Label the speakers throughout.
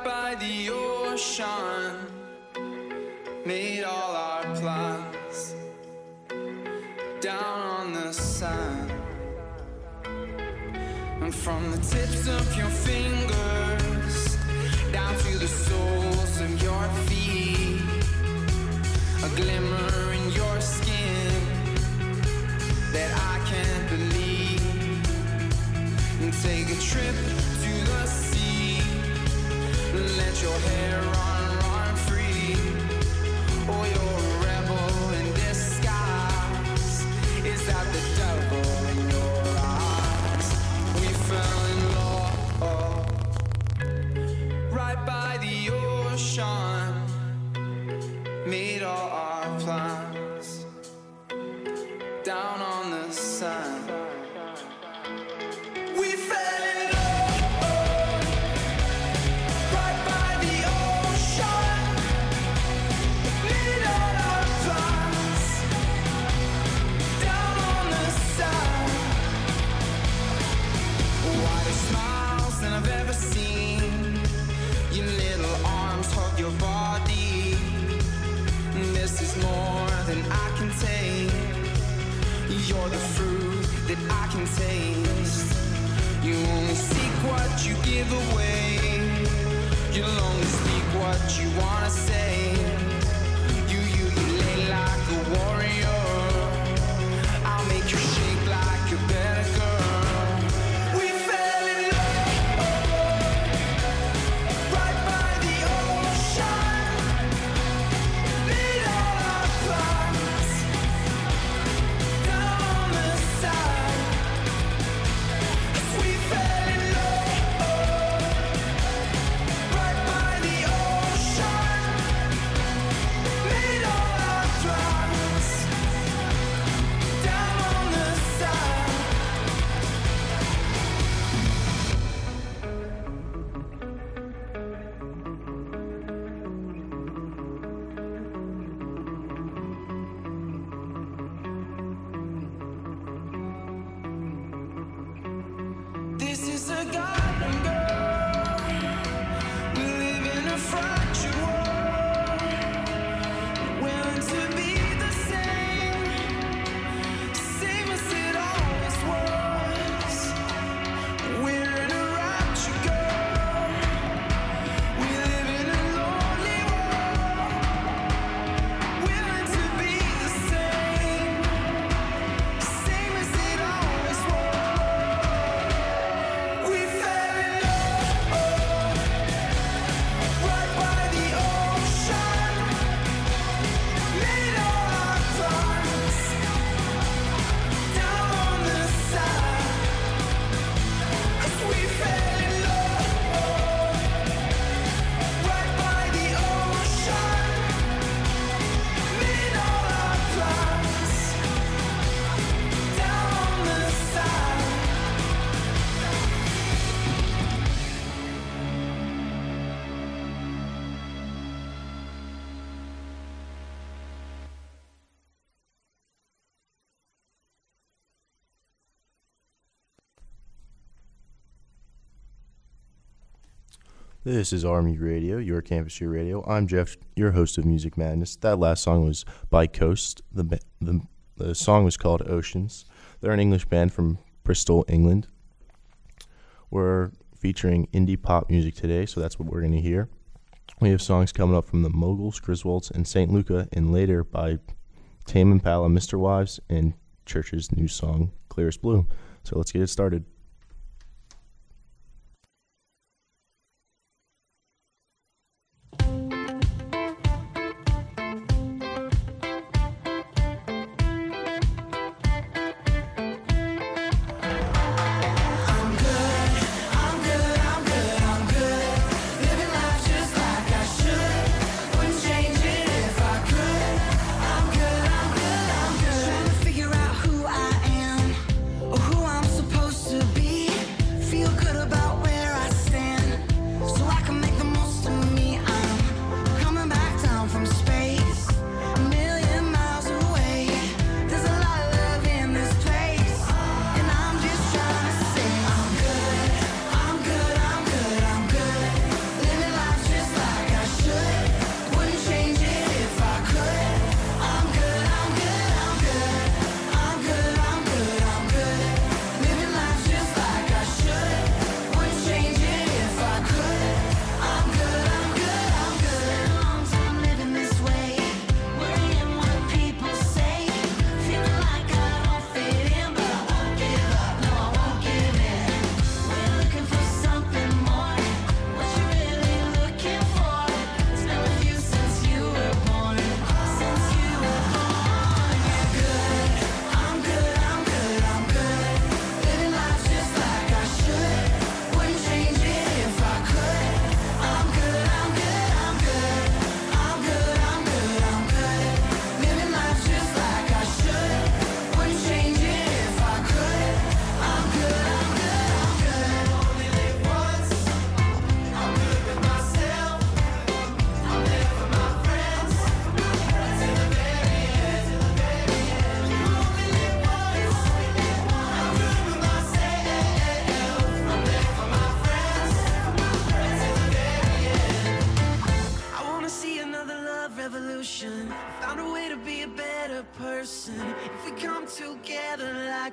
Speaker 1: by the ocean, made all our plans down on the sand. And from the tips of your fingers down to the soles of your feet, a glimmer in your skin that I can't believe. And take a trip to the sea, let your hair run free. Oh, you're a rebel in disguise. Is that the devil in your eyes? We fell in love right by the ocean, made all our plans down on the sand. We fell in love right by the ocean, made all our plans down on the sand. White smiles than I've ever seen. Your little arms hug your body. This is more than I can take. You're the fruit that I can taste. You only seek what you give away. You'll only speak what you wanna say. You lay like a warrior. I'll make you shake like a better girl. We fell in love right by the ocean, made all our plans down on the side. We fell in love right by the ocean, made all our plans down on the side. This is a garden, girl. We live in a fractured world, willing to be the same as it always was. We're in a rapture, girl. We live in a lonely world, willing to be the same as it always was. We fell in love right by the ocean, made all our plans down on the side. We fell in love right by the ocean, made all our plans down on the side.
Speaker 2: This is Army Radio, your campus year radio. I'm Jeff, your host of Music Madness. That last song was by Coast. The song was called Oceans. They're an English band from Bristol, England. We're featuring indie pop music today, so that's what we're going to hear. We have songs coming up from the Moguls, Griswolds, and St. Luca, and later by Tame Impala, Mr. Wives, and Church's new song, Clearest Blue. So let's get it started.
Speaker 3: Figure out who I am or who I'm supposed to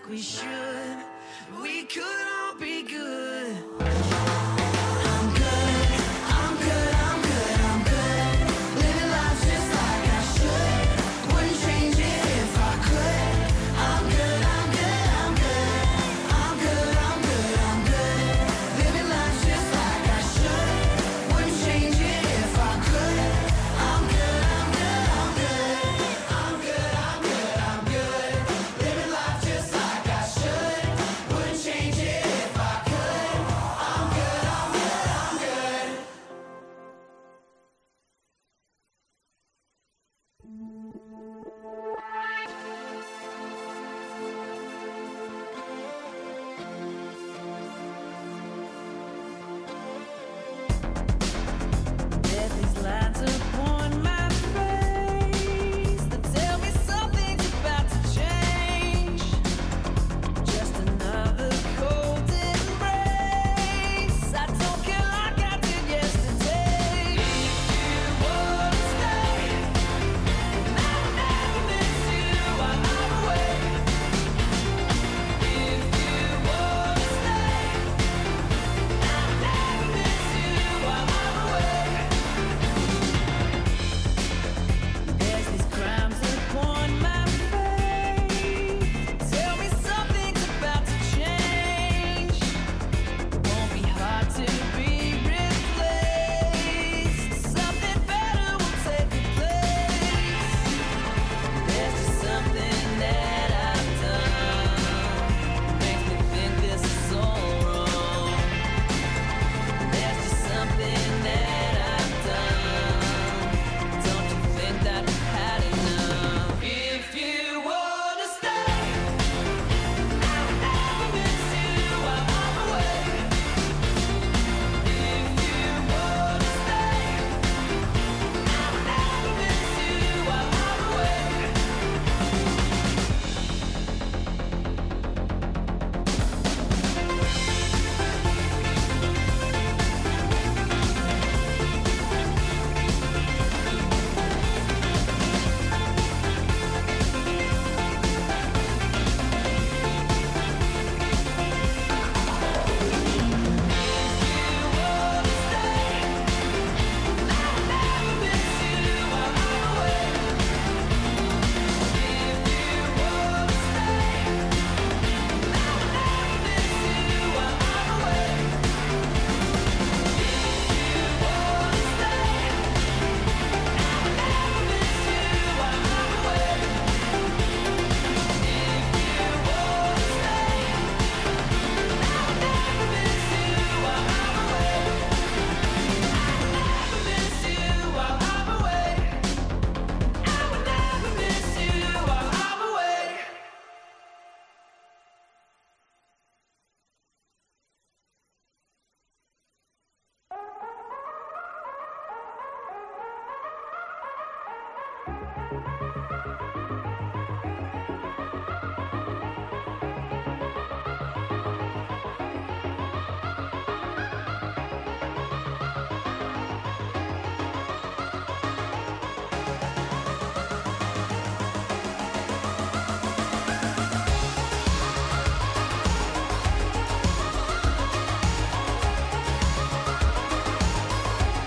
Speaker 1: like we should. We could all be good.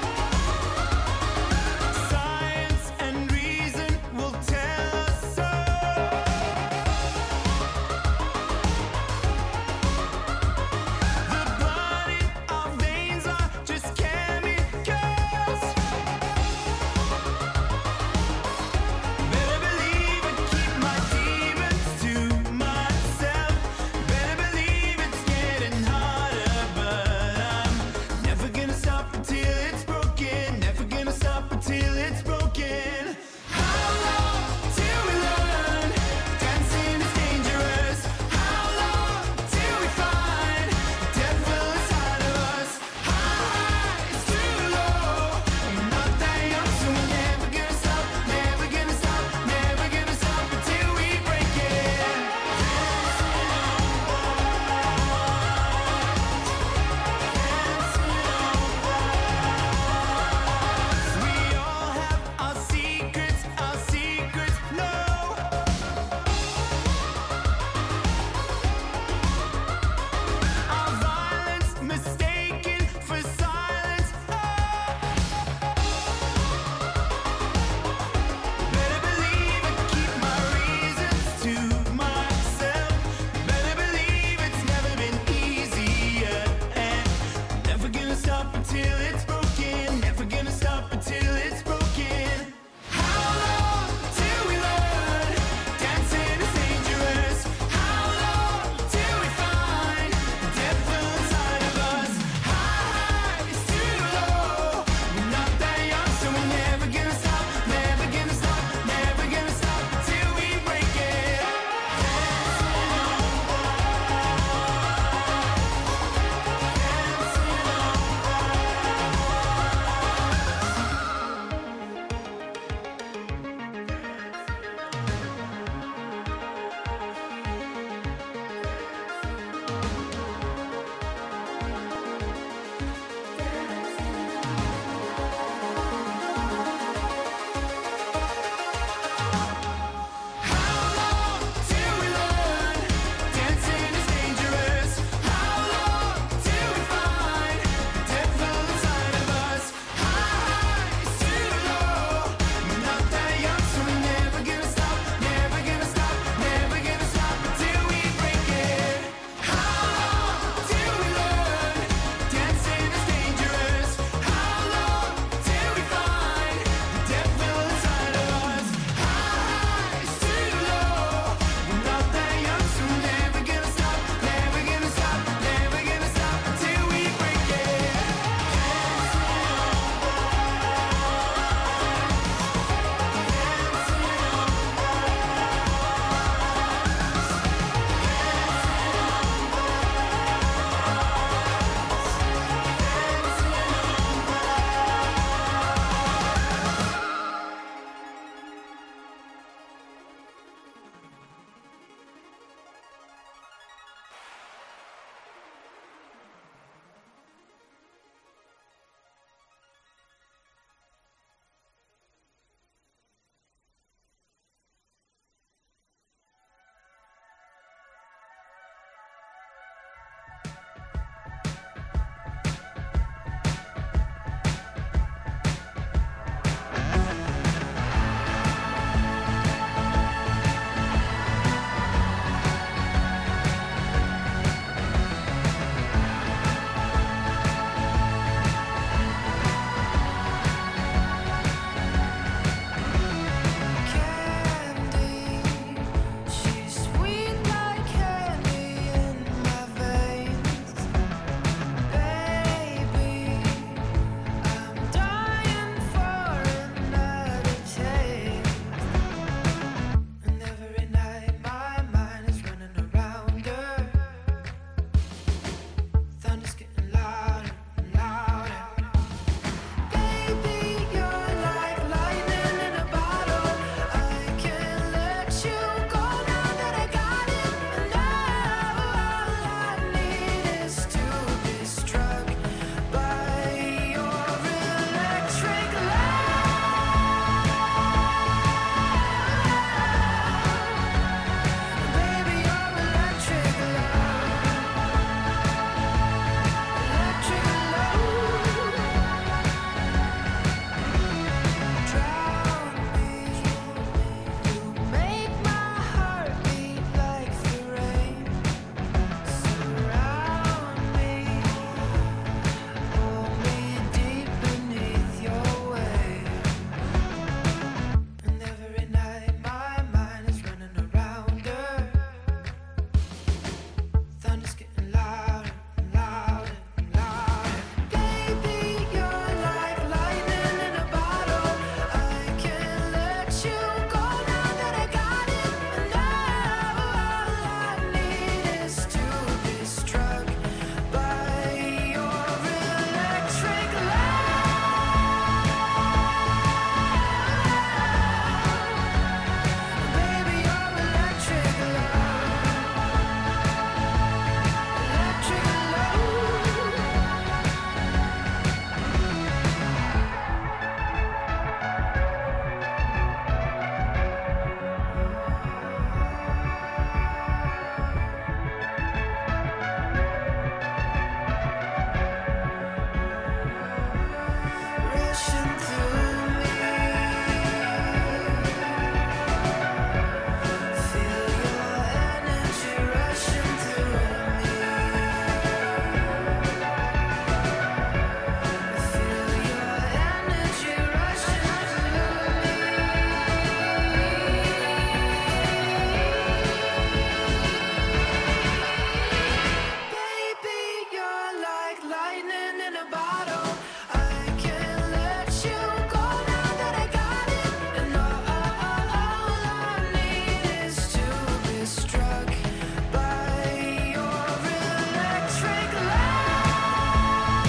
Speaker 3: Science and reason will tell us so.
Speaker 1: a bottle. I can't let you go now that I got it. And all I need is to be struck by your electric love.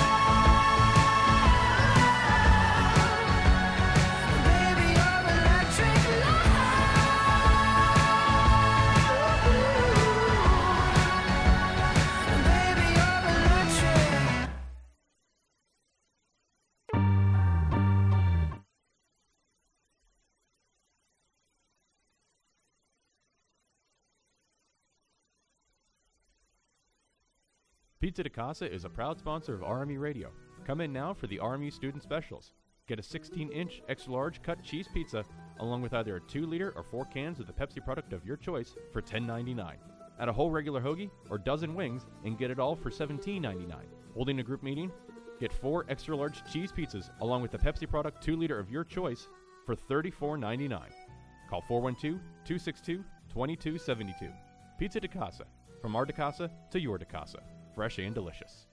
Speaker 1: Baby, your electric love. Baby, you're electric.
Speaker 3: Pizza de Casa is a proud sponsor of RMU Radio. Come in now for the RMU student specials. Get a 16-inch extra large cut cheese pizza along with either a 2-liter or 4 cans of the Pepsi product of your choice for $10.99. Add a whole regular hoagie or dozen wings and get it all for $17.99. Holding a group meeting? Get 4 extra large cheese pizzas along with the Pepsi product 2-liter of your choice for $34.99. Call 412-262-2272. Pizza de Casa. From our de Casa to your de Casa. Fresh and delicious.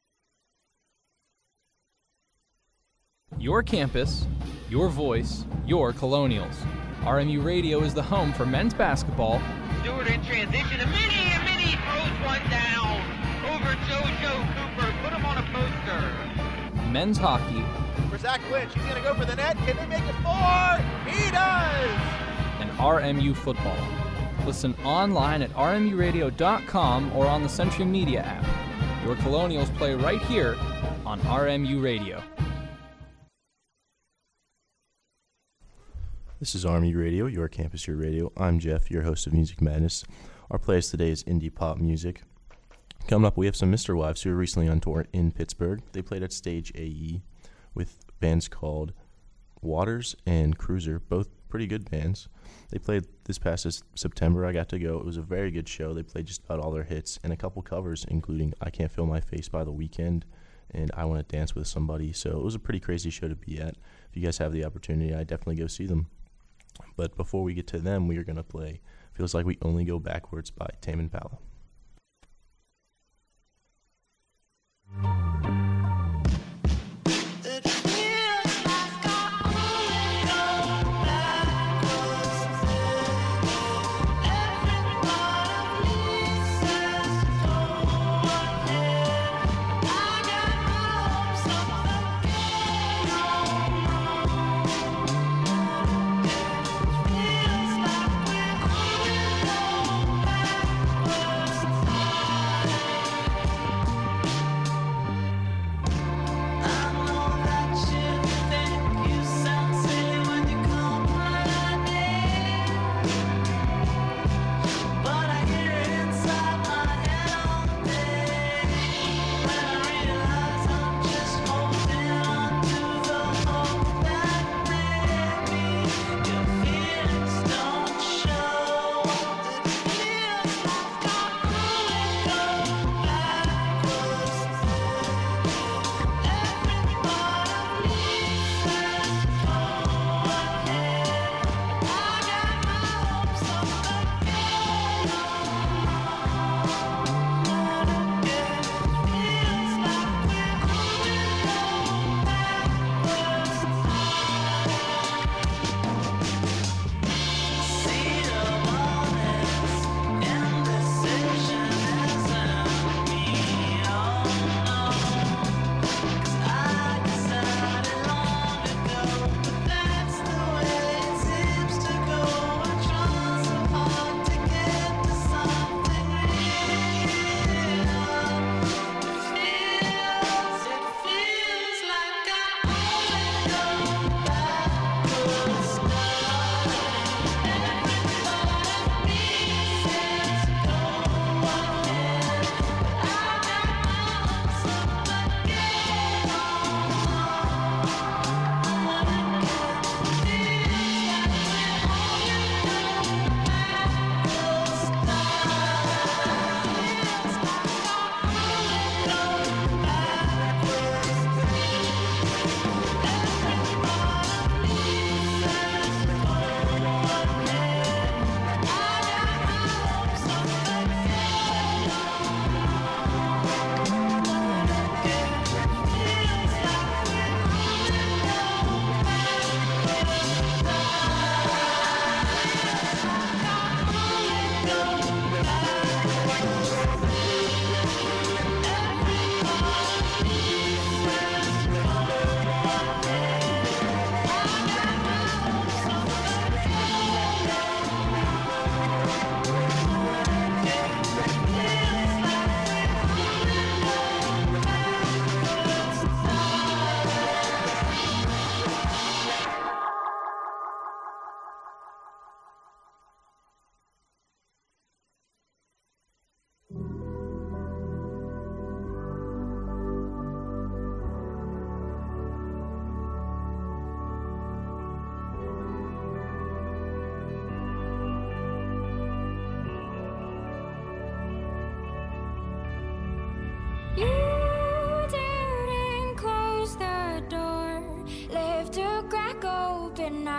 Speaker 4: Your campus, your voice, your Colonials. RMU Radio is the home for men's basketball,
Speaker 5: Stewart in transition. A mini throws one down. Over JoJo Cooper. Put him on a poster.
Speaker 4: men's hockey,
Speaker 6: For Zach Lynch, he's going to go for the net. Can they make it 4? He does!
Speaker 4: and RMU football. Listen online at rmuradio.com or on the Century Media app. Your Colonials play right here on RMU Radio.
Speaker 2: This is RMU Radio, your campus, your radio. I'm Jeff, your host of Music Madness. Our playlist today is indie pop music. Coming up, we have some Mr. Wives who are recently on tour in Pittsburgh. They played at Stage AE with bands called Waters and Cruiser, both pretty good bands. They played this past September. I got to go. It was a very good show. They played just about all their hits and a couple covers, including I Can't Feel My Face by The Weeknd and I Want to Dance with Somebody. So it was a pretty crazy show to be at. If you guys have the opportunity, I'd definitely go see them. But before we get to them, we are going to play Feels Like We Only Go Backwards by Tame Impala.
Speaker 1: It feels like I only go backwards. Every part of me says go ahead. I got my hopes up again. It feels like we only go backwards.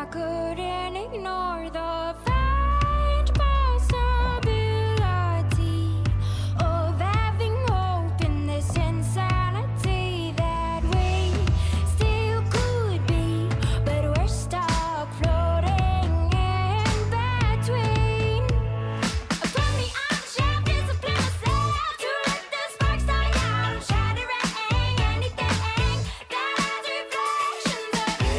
Speaker 7: I couldn't ignore the faint possibility of having hope in this insanity that we still could be, but we're stuck floating in between. Put me on the shelf, discipline myself to let the sparks die out, shattering anything that has reflections of you.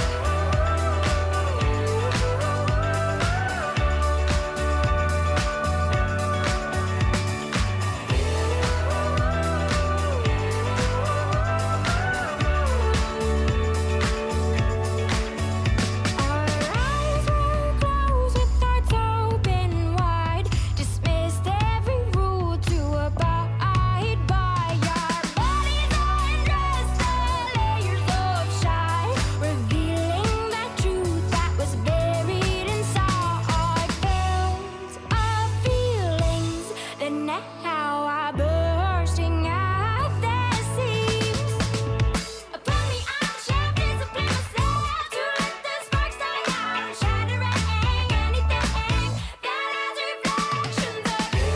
Speaker 7: Our eyes were closed with hearts open wide, dismissed every rule to abide by. Our bodies undressed, the layers of shine, revealing that truth that was buried inside. Felt of feelings that now are bursting at the seams. Put me on the shelf, discipline myself to let the sparks die out, shattering anything that has reflections of you.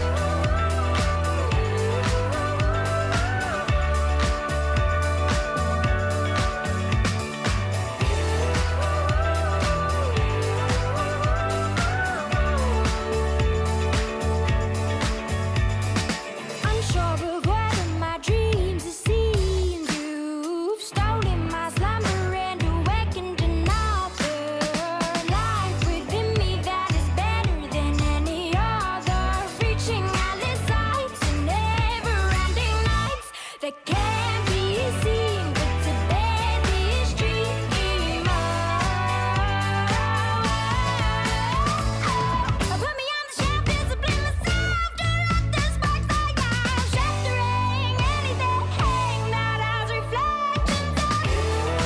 Speaker 7: Unsure of whether my dreams are scenes. You've stolen my slumber and awakened another life within me that is better than any other, reaching endless heights and never-ending nights that can't be seen, but to deadly stream Put me on the shelf, discipline myself to let the sparks die out, shattering anything that has reflections of you.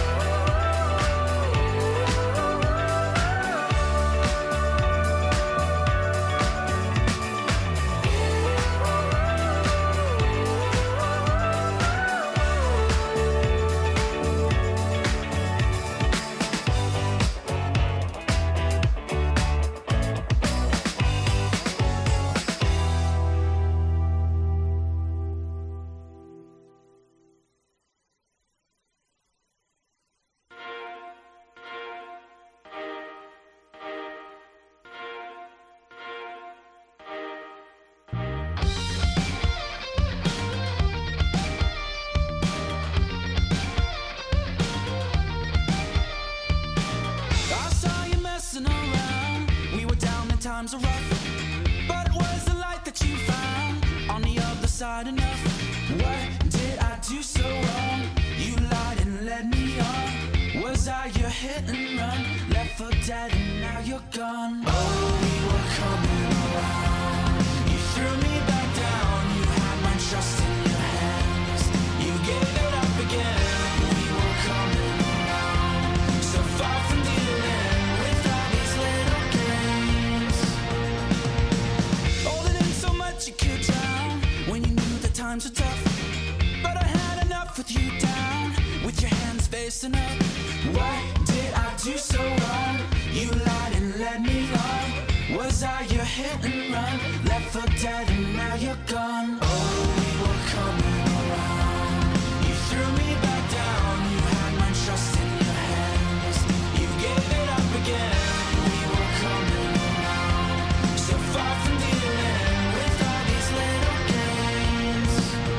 Speaker 1: I saw you messing around. We were down and times are rough, but it was the light that you found on the other side enough. What did I do so wrong? You lied and led me on. Was I your hit and run? Left for dead and now you're gone. Oh, we were coming around. You threw me back down. You had my trust in your hands. You gave it up again. We were coming around. So far from dealing with all these little games. Holding in so much you could drown when you knew the times were tough. But I had enough with you down, with your hands facing up. What did I do so wrong? You lied and led me on. Was I your hit and run? Left for dead and now you're gone. Oh, we were coming around. You threw me back down. You had my trust in your hands. You gave it up again. We were coming around. So far from dealing with all these little games.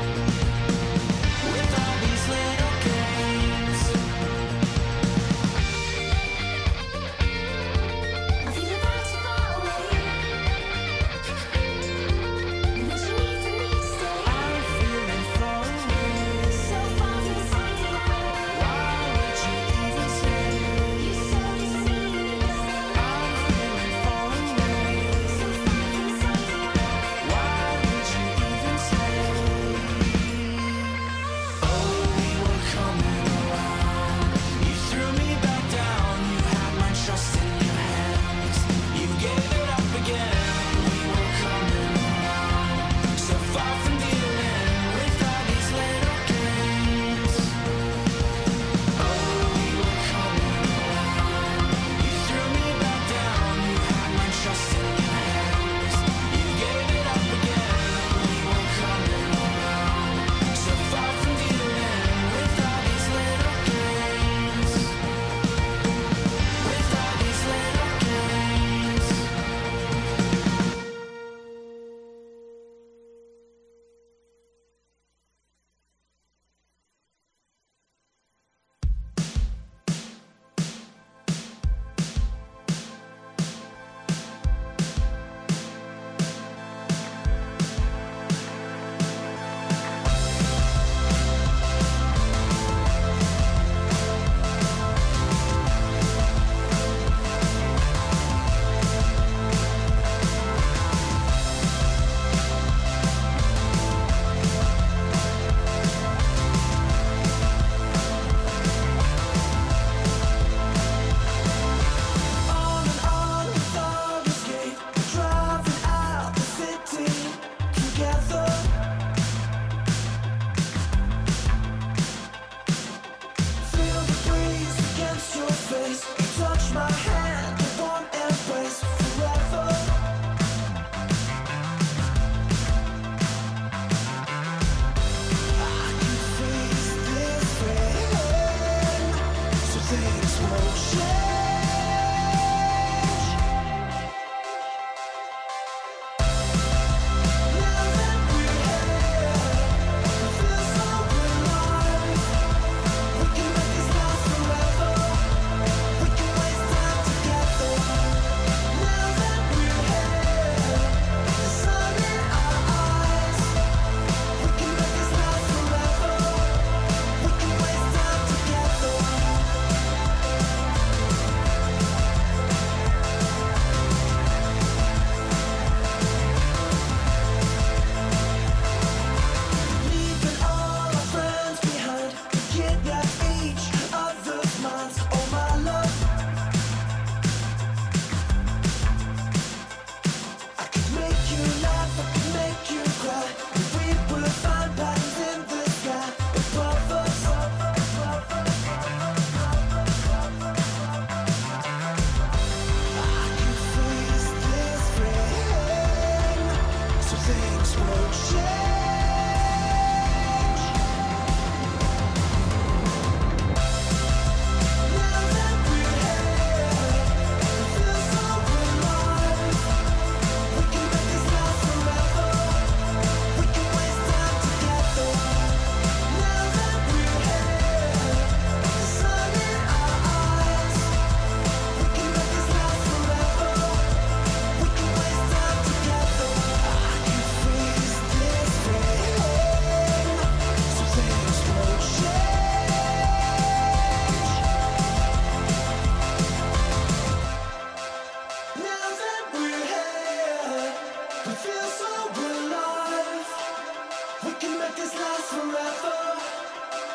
Speaker 1: With all these little games.
Speaker 7: I feel about to fall away. What you need from me to stay.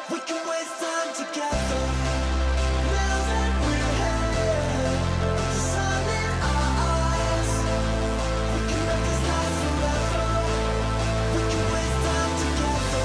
Speaker 1: We can waste time together. Now that we're here, the sun in our eyes. We can make this last forever. We can waste time together.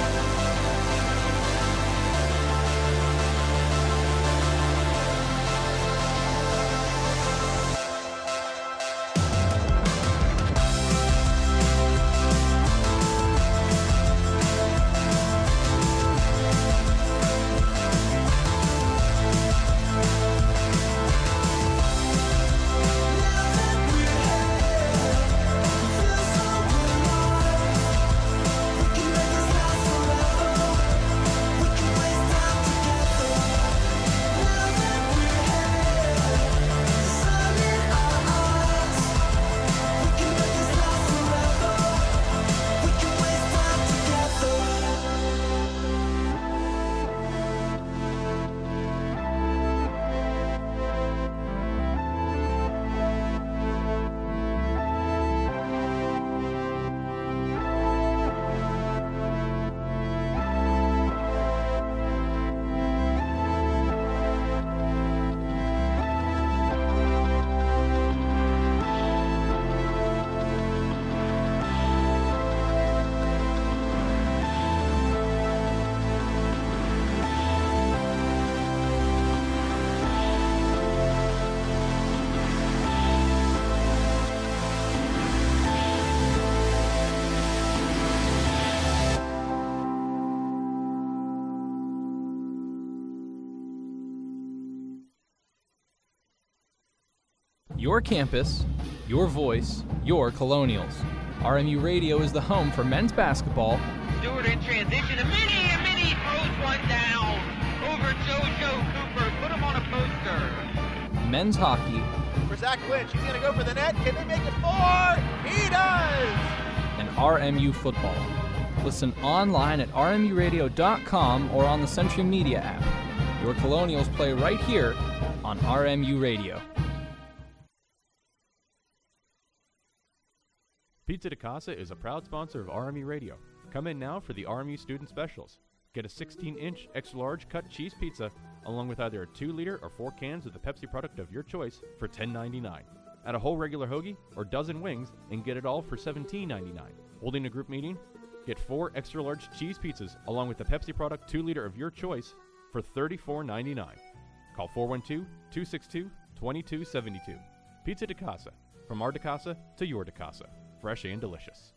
Speaker 4: Your campus, your voice, your Colonials. RMU Radio is the home for men's basketball,
Speaker 5: Stewart in transition. A mini throws one down over JoJo Cooper. Put him on a poster.
Speaker 4: men's hockey,
Speaker 6: For Zach Lynch, he's going to go for the net. Can they make it 4? He does!
Speaker 4: and RMU football. Listen online at rmuradio.com or on the Century Media app. Your Colonials play right here on RMU Radio.
Speaker 3: Pizza de Casa is a proud sponsor of RMU Radio. Come in now for the RMU Student Specials. Get a 16-inch extra-large cut cheese pizza along with either a 2-liter or 4 cans of the Pepsi product of your choice for $10.99. Add a whole regular hoagie or dozen wings and get it all for $17.99. Holding a group meeting? Get 4 extra-large cheese pizzas along with the Pepsi product 2-liter of your choice for $34.99. Call 412-262-2272. Pizza de Casa. From our de Casa to your de Casa. Fresh and delicious.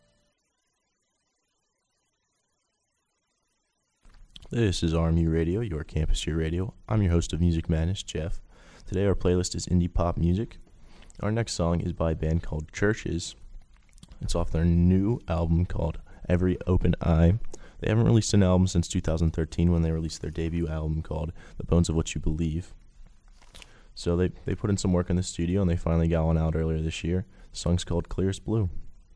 Speaker 2: This is RMU Radio, your campus year radio. I'm your host of Music Madness, Jeff. Today our playlist is indie pop music. Our next song is by a band called Churches. It's off their new album called Every Open Eye. They haven't released an album since 2013 when they released their debut album called The Bones of What You Believe. So they put in some work in the studio and they finally got one out earlier this year. The song's called Clearest Blue.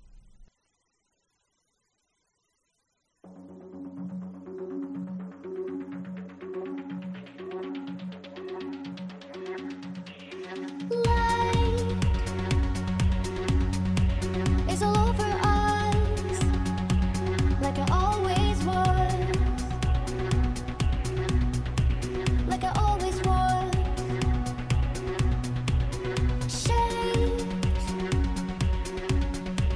Speaker 7: It's all over us, like I always was, like I always was. Shapes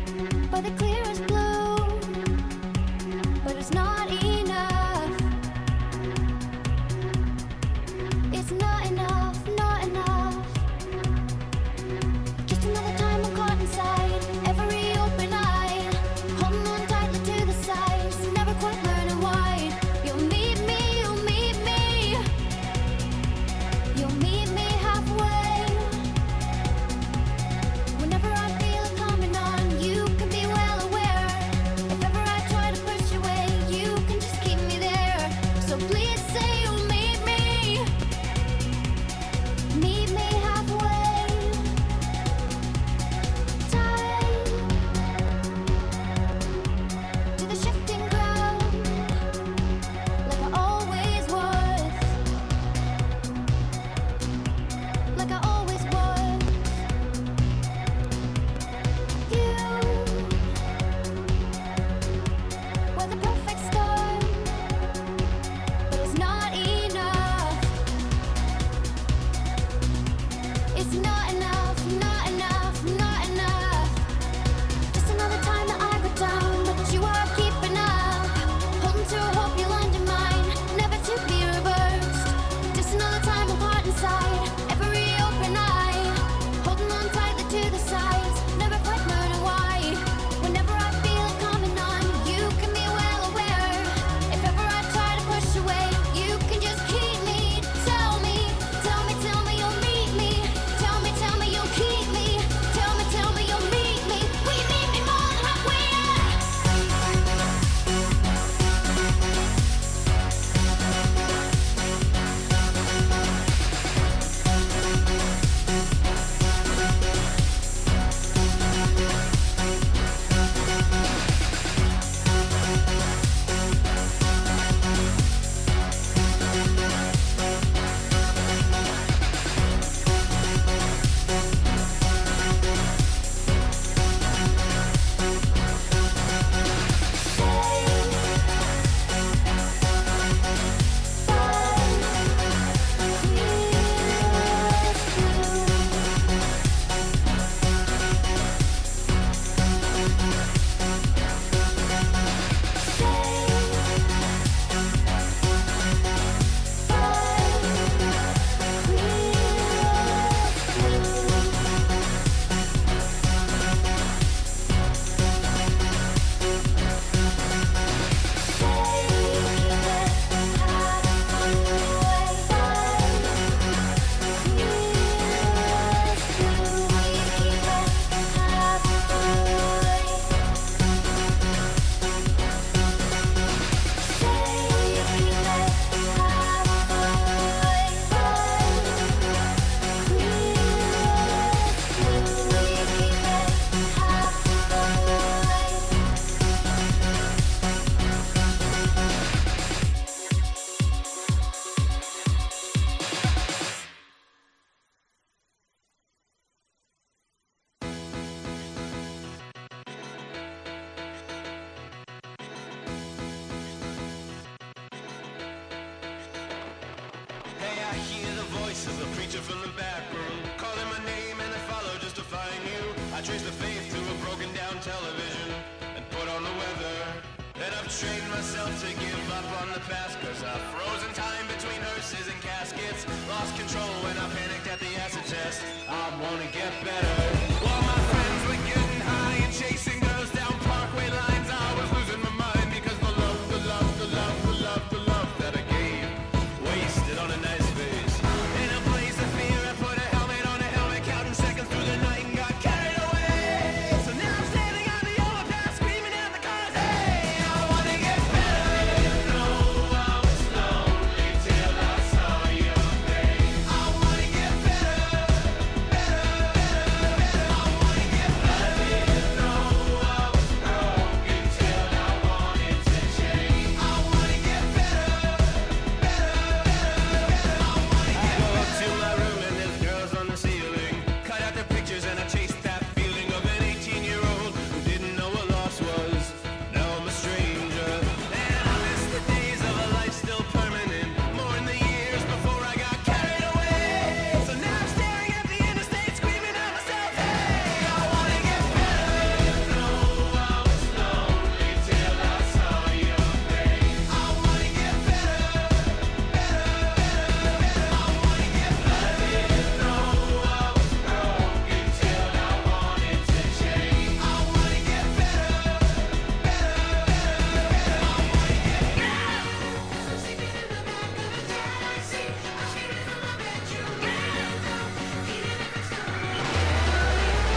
Speaker 1: hear the voice of the preacher from the back room, calling my name and I follow just to find you. I trace the faith to a broken down television and put on the weather. And I've trained myself to give up on the past, cause I've frozen time between hearses and caskets. Lost control when I panicked at the acid test. I wanna get better. While my friends were getting high and chasing girls down parkway lines, I was losing my mind because the love that I gave wasted on a nice face. In a blaze of fear, I put a helmet on a helmet, counting seconds through the night and got carried away. So now I'm standing on the overpass, screaming at the cars, hey, I wanna get better. You know I was lonely till I saw your face. I wanna get better, better, better, better. I wanna get better. I didn't know I was broken till I wanted to change. I wanna get better, better, better, better. I wanna get better. I go up to my room and there's girls on the ceiling. Cut out their pictures and I chase that feeling of an 18-year-old who didn't know what loss was. Now I'm a stranger. And I miss the days of a life still permanent. More in the years before I got carried away. So now I'm staring at the interstate, screaming at myself, hey, I wanna get better. You know I was lonely till I saw your face. I wanna get better, better, better, better. I wanna get better. I didn't know I was broken till I wanted to change. I wanna get better, better, better, better. I wanna get better. Sleeping in the back of a taxi, I'm screaming from my bedroom window, feeling if it's gonna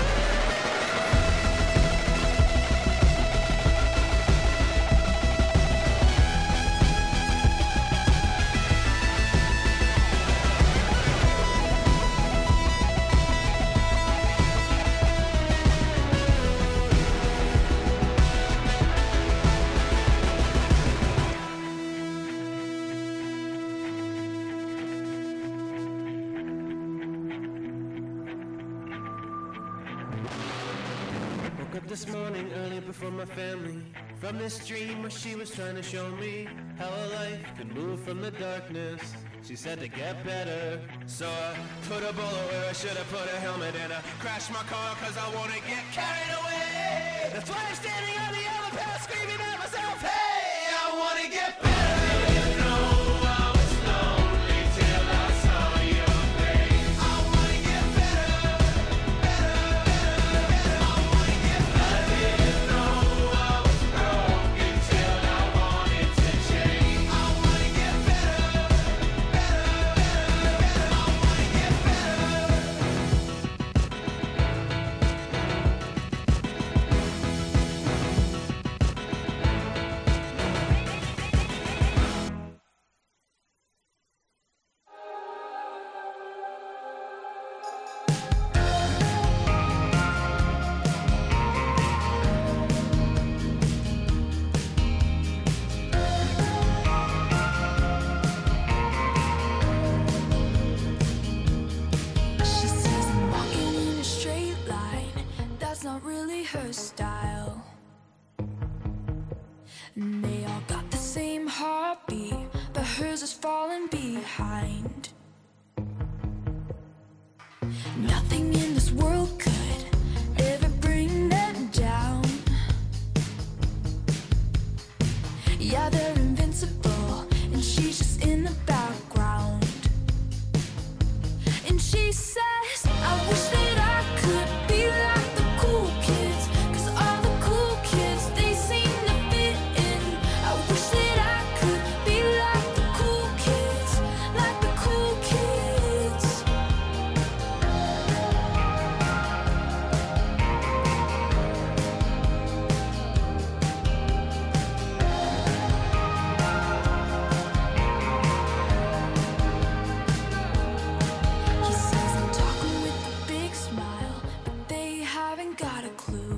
Speaker 1: Woke up this morning early before my family, from this dream where she was trying to show me how a life could move from the darkness. She said to get better, so I put a bullet where I should have put a helmet, and I crashed my car cause I wanna get carried away. That's why I'm standing on the overpass screaming at myself, hey, I wanna get better. You know I was lonely till I saw your face. I wanna get better, better, better, better. I wanna get better. I didn't know I was broken till I wanted to change. I wanna get better, better, better, better. I wanna get better.
Speaker 7: She says I'm walking in a straight line. That's not really her style. And they all got the same heartbeat, but hers is falling behind. Nothing in this world could ever bring them down. Yeah, they're invincible, and she's just in the background. And she says, I wish that I could be like the cool kids, 'cause all the cool kids, they seem to fit in. I wish that I could be like the cool kids, like the cool kids. He says I'm talking with a big smile, but they haven't got a clue.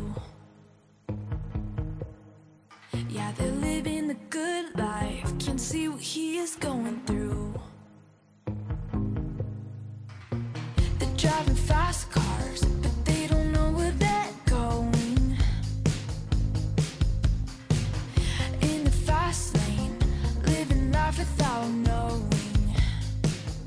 Speaker 7: Yeah, they're living the good life, can't see what he is going through. They're driving fast cars, but they don't know where they're going. In the fast lane, living life without knowing.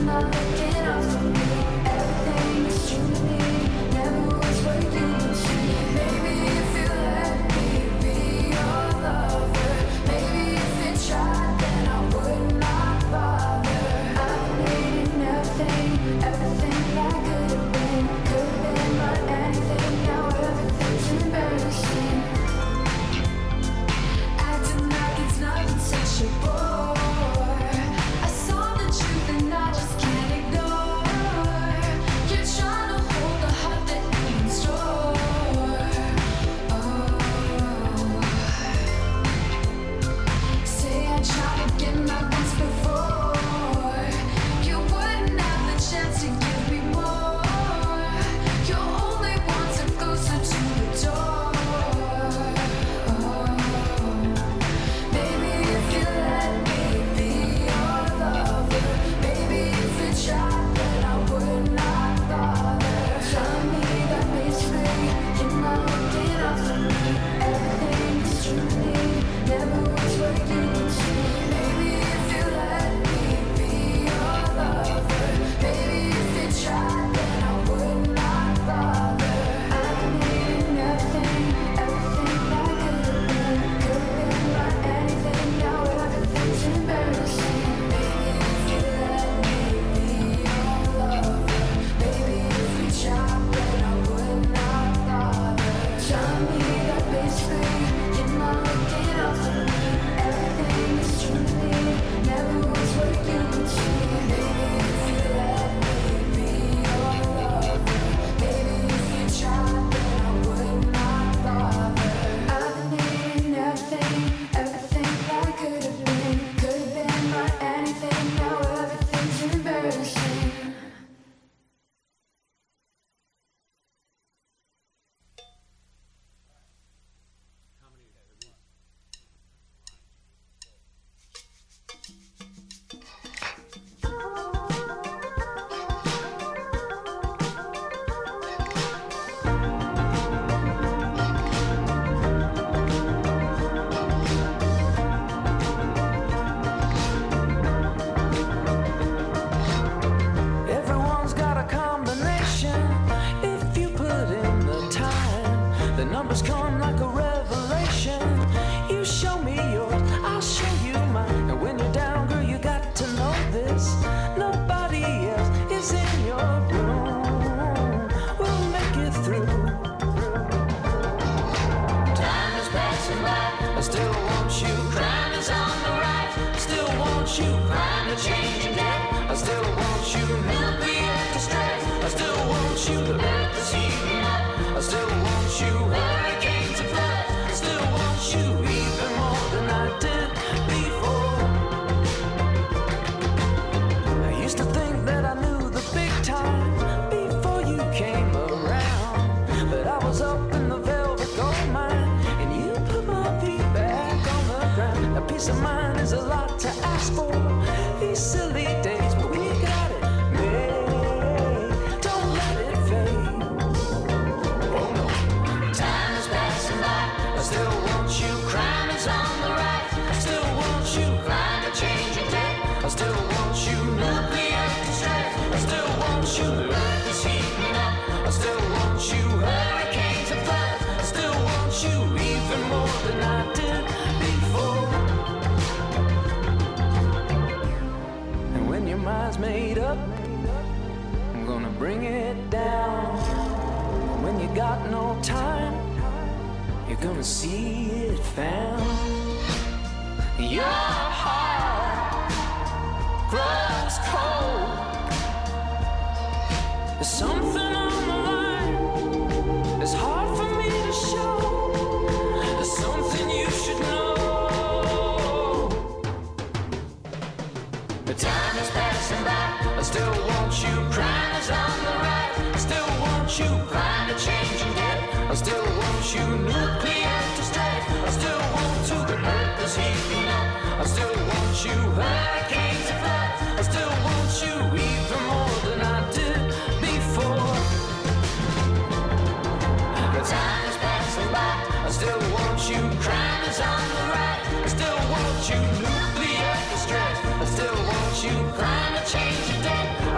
Speaker 1: you climate change your debt.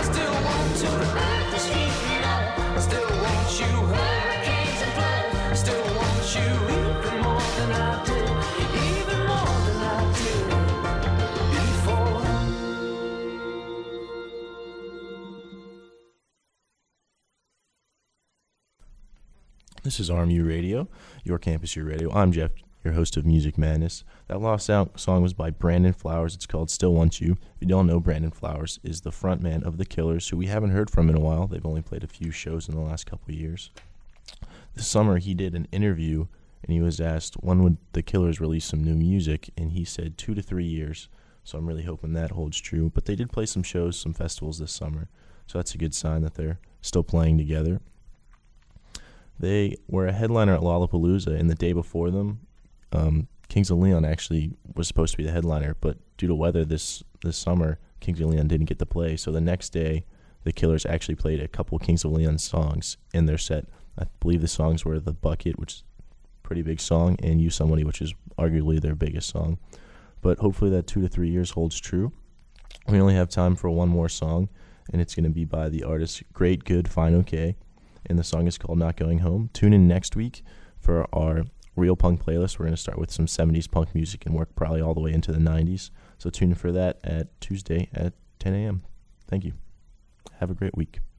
Speaker 2: This is RMU Radio, your campus, your radio. I'm Jeff, your host of Music Madness. That last song was by Brandon Flowers. It's called Still Want You. If you don't know, Brandon Flowers is the frontman of The Killers, who we haven't heard from in a while. They've only played a few shows in the last couple of years. This summer, he did an interview, and he was asked, when would The Killers release some new music? And he said 2 to 3 years. So I'm really hoping that holds true. But they did play some shows, some festivals this summer. So that's a good sign that they're still playing together. They were a headliner at Lollapalooza, and the day before them, Kings of Leon actually was supposed to be the headliner, but due to weather this summer, Kings of Leon didn't get to play. So the next day, the Killers actually played a couple Kings of Leon songs in their set. I believe the songs were The Bucket, which is a pretty big song, and You Somebody, which is arguably their biggest song. But hopefully that 2 to 3 years holds true. We only have time for one more song, and it's going to be by the artist Great Good Fine OK, and the song is called Not Going Home. Tune in next week for our Real Punk playlist. We're going to start with some 70s punk music and work probably all the way into the 90s. So tune in for that at Tuesday at 10 a.m. Thank you. Have a great week.